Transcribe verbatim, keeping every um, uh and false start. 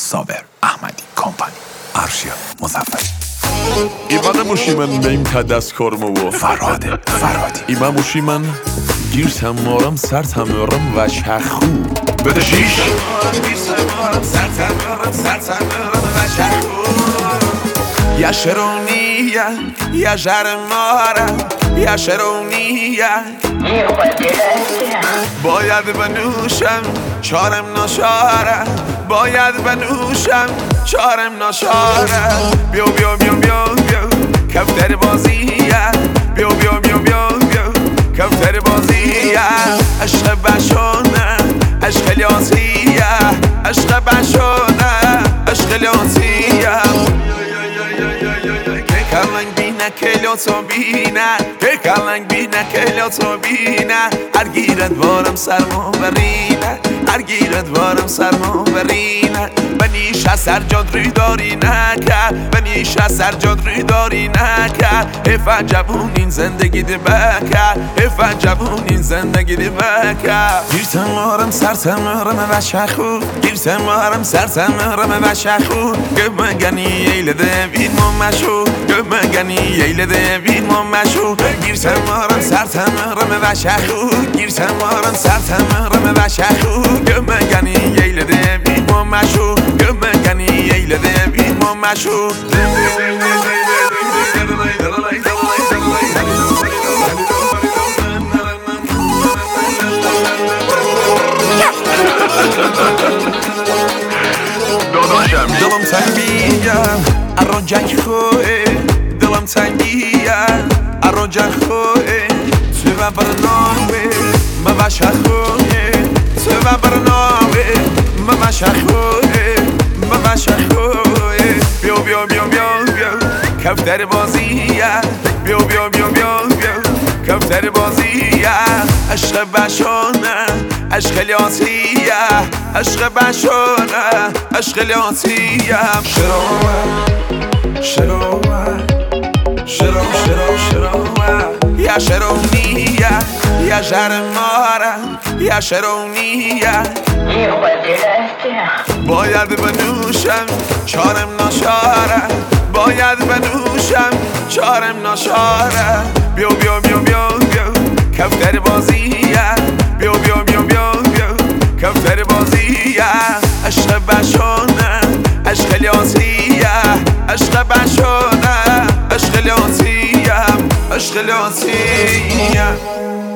صابر احمدی کمپانی ارشیا مظفری ایمان موشیمن بیم که دست کرمو فرهاد فرهادی ایمان موشیمن گیر تمارم سر تمارم و چخو بده شیش گیر تمارم سر تمارم سر تمارم و چخو یا شرونیه یا جرماره یا شرونیه باید بنوشم چارم ناشاره باید بنوشم چارم ناشاره بیو بیو بیو بیو بیو کفتر بازیه بیو بیو بیو بیو بیو کفتر بازیه عشق بشونه عشق لیاسیه عشق بشونه عشق لیاسیه کلنگ بینه کلو تو بینه که کلنگ بینه کلو تو بینه هر گیرت بارم سرمو برینه هر گیرت بارم سرمو برینه بنیش از سر جاد روی داری نکه بنیش از سر جاد روی داری نکه حیفت جوون این زندگی دی بکه حیفت جوون این زندگی دی بکه گیر تمارم سر تمارم و شخو گیر تمارم سر تمارم و شخو که مگنی ایل دوید ممشو که مگنی ایل دوید ممشو گیر تمارم سر تمارم و شخو گیر تمارم سر تمارم و شخو که مگنی ایل دوید ممشو که مگنی ایل دوید ممشو دلم تنگیه ارو جنگ خوه دلم تنگیه ارو جنگ خوه تو و برنامه مباشه خوه تو و برنامه مباشه خوه مباشه خوه بیو بیو بیو بیو بیو کفتر بازیه بیو بیو بیو بیو بیو کفتر بازیه عشق بشونه عشق لیاسیه عشق بشونه عشق لیاسیه شروع شروع شروع شروع شروع یا شرونیه یا جرماره یا شرونیه باید بنوشم چارم ناشاره باید بنوشم چارم ناشاره بیو بیو بیو بیو بیو کفتر بازیه بیو بیو بیو بیو بیو کفتر بازیه عشق بشونه عشق لیاسیه عشق بشونه عشق لیاسیه عشق لیاسیه